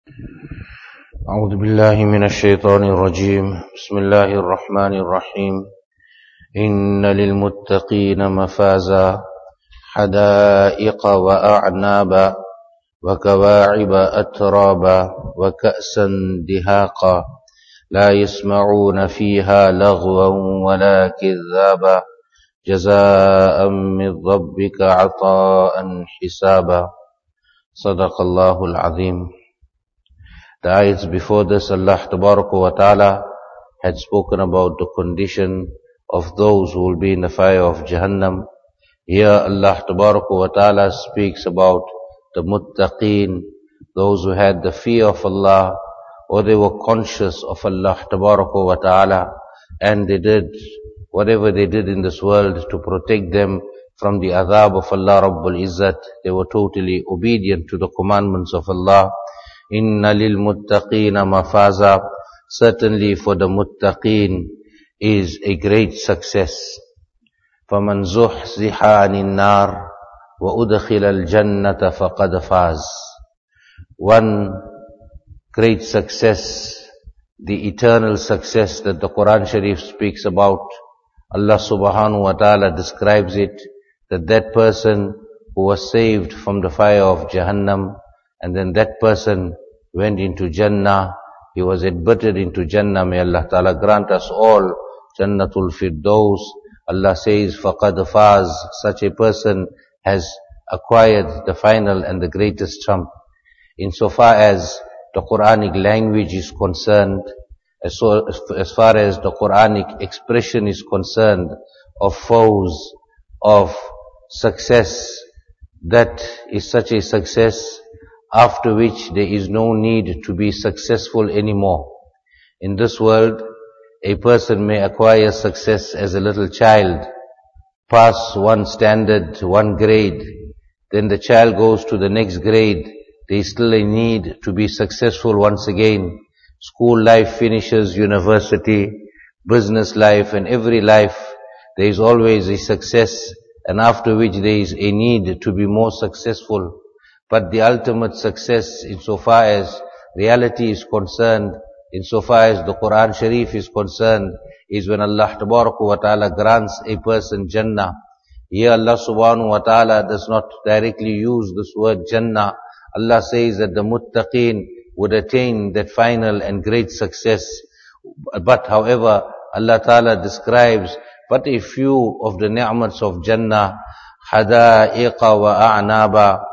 أعوذ بالله من الشيطان الرجيم. بسم الله الرحمن الرحيم. إن للمتقين مفازا حدائق وأعنابا وكواعب أترابا وكأسا دهاقا لا يسمعون فيها لغوا ولا كذابا جزاء من ربك عطاء حسابا. صدق الله العظيم. The ayats before this, Allah Tabaraka wa Ta'ala had spoken about the condition of those who will be in the fire of Jahannam. Here Allah Tabaraka wa Ta'ala speaks about the muttaqeen, those who had the fear of Allah, or they were conscious of Allah Tabaraka wa Ta'ala, and they did whatever they did in this world to protect them from the adhab of Allah Rabbul Izzat. They were totally obedient to the commandments of Allah. Inna lil muttaqina mafaza. Certainly for the muttaqeen is a great success. فَمَنْ زُحْزِحَ عَنِ النَّارِ وَأُدْخِلَ الْجَنَّةَ فَقَدْ فَازَ. One great success, the eternal success that the Quran Sharif speaks about, Allah subhanahu wa ta'ala describes it, that person who was saved from the fire of Jahannam, and then that person went into Jannah, he was admitted into Jannah. May Allah Ta'ala grant us all Jannatul Firdaus. Allah says, فَقَدْ فَازَ. Such a person has acquired the final and the greatest trump. Insofar as the Quranic language is concerned, as far as the Quranic expression is concerned, of foes, of success, that is such a success after which there is no need to be successful anymore. In this world, a person may acquire success as a little child, pass one standard, one grade, then the child goes to the next grade. There is still a need to be successful once again. School life finishes, university, business life, and every life, there is always a success, and after which there is a need to be more successful. But the ultimate success, insofar as reality is concerned, insofar as the Quran Sharif is concerned, is when Allah Tabaraka wa Ta'ala grants a person Jannah. Here Allah Subhanahu wa Ta'ala does not directly use this word Jannah. Allah says that the muttaqeen would attain that final and great success. But however, Allah Ta'ala describes but a few of the ni'mats of Jannah, hada'iqa wa a'naba,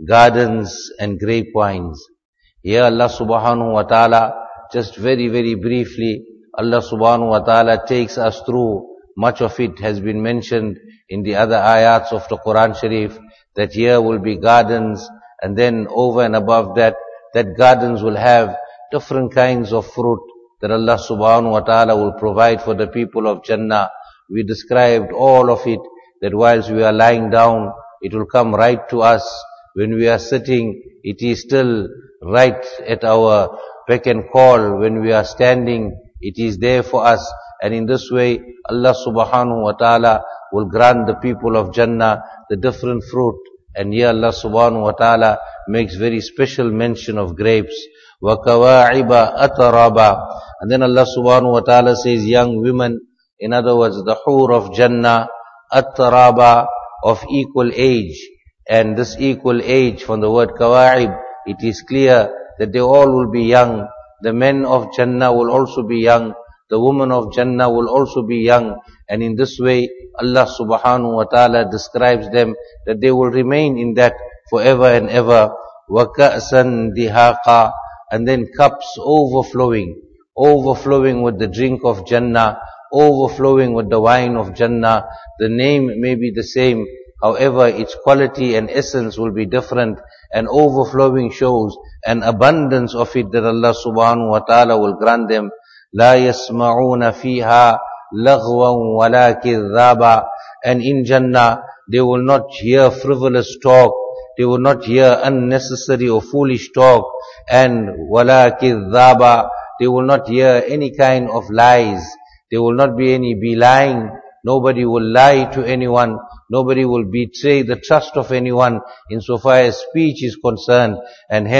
gardens and grapevines. Here Allah Subhanahu wa Ta'ala, just very, very briefly, Allah Subhanahu wa Ta'ala takes us through. Much of it has been mentioned in the other ayats of the Quran Sharif, that here will be gardens, and then over and above that, that gardens will have different kinds of fruit that Allah Subhanahu wa Ta'ala will provide for the people of Jannah. We described all of it, that whilst we are lying down, it will come right to us. When we are sitting, it is still right at our beck and call. When we are standing, it is there for us. And in this way, Allah Subhanahu wa Ta'ala will grant the people of Jannah the different fruit. And here Allah Subhanahu wa Ta'ala makes very special mention of grapes. وَكَوَاعِبَ أَتَرَابًا. And then Allah Subhanahu wa Ta'ala says young women, in other words, the hur of Jannah, أَتَرَابًا, of equal age. And this equal age, from the word kawa'ib, it is clear that they all will be young. The men of Jannah will also be young. The women of Jannah will also be young. And in this way, Allah Subhanahu wa Ta'ala describes them that they will remain in that forever and ever. وَكَأْسًا دِهَاقًا. And then cups overflowing with the drink of Jannah, overflowing with the wine of Jannah. The name may be the same, however, its quality and essence will be different, and overflowing shows an abundance of it that Allah Subhanahu wa Ta'ala will grant them. لا يسمعون فيها لغوا ولا كذابا. And in Jannah, they will not hear frivolous talk, they will not hear unnecessary or foolish talk, and ولا كذابا, they will not hear any kind of lies, there will not be any belying. Nobody will lie to anyone. Nobody will betray the trust of anyone insofar as speech is concerned. And hence,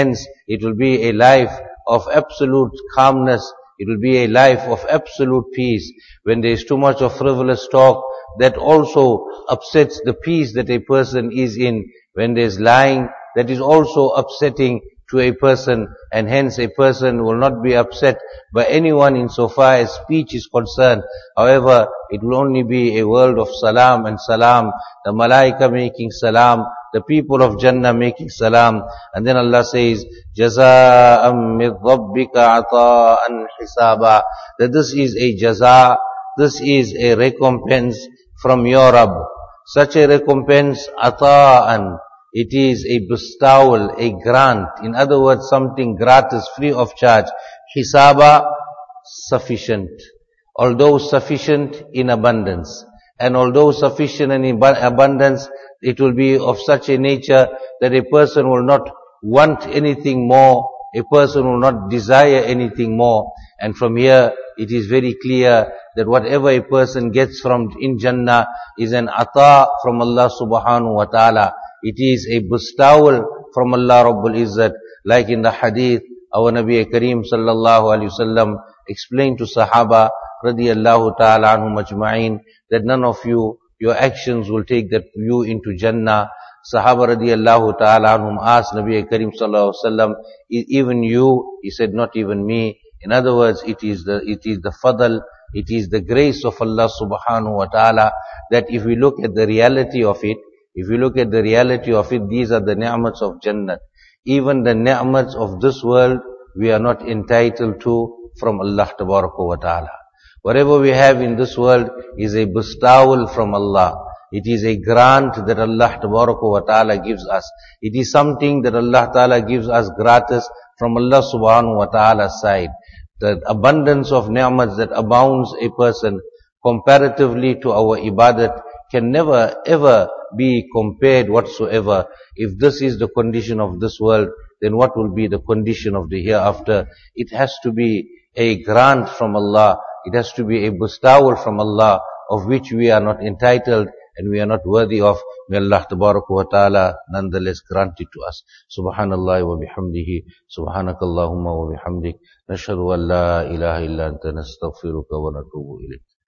It will be a life of absolute calmness. It will be a life of absolute peace. When there is too much of frivolous talk, that also upsets the peace that a person is in. When there is lying, that is also upsetting to a person, and hence a person will not be upset by anyone insofar as speech is concerned. However, it will only be a world of salam and salam, the malaika making salam, the people of Jannah making salam. And then Allah says, Jaza'am min rabbika ata'an hisaba, that this is a jaza, this is a recompense from your Rabb. Such a recompense, ata'an, it is a bestowal, a grant. In other words, something gratis, free of charge. Hisaba, sufficient. Although sufficient in abundance. And although sufficient in abundance, it will be of such a nature that a person will not want anything more. A person will not desire anything more. And from here, it is very clear that whatever a person gets from in Jannah is an ata from Allah subhanahu wa ta'ala. It is a bestowal from Allah Rabbul Izzat. Like in the hadith, our Nabi Kareem sallallahu alayhi wasallam explained to Sahaba radiyallahu ta'ala anhum ajma'in that none of you, your actions will take that you into Jannah. Sahaba radiyallahu ta'ala anhum asked Nabi Kareem sallallahu alayhi wasallam, even you? He said, not even me. In other words, it is the fadl, it is the grace of Allah subhanahu wa ta'ala, that if we look at the reality of it, these are the ni'mats of Jannah. Even the ni'mats of this world, we are not entitled to from Allah tabaraka wa ta'ala. Whatever we have in this world is a bestowal from Allah. It is a grant that Allah tabaraka wa ta'ala gives us. It is something that Allah ta'ala gives us gratis from Allah subhanahu wa ta'ala's side. The abundance of ni'mats that abounds a person comparatively to our ibadat can never ever be compared whatsoever. If this is the condition of this world, then what will be the condition of the hereafter? It has to be a grant from Allah. It has to be a bestowal from Allah of which we are not entitled and we are not worthy of. May Allah tabaraka wa ta'ala nonetheless grant it to us. Subhanallah wa bihamdihi, subhanakallahumma wa bihamdik, nashhadu an la ilaha illa anta nastaghfiruka wa natubu ilayk.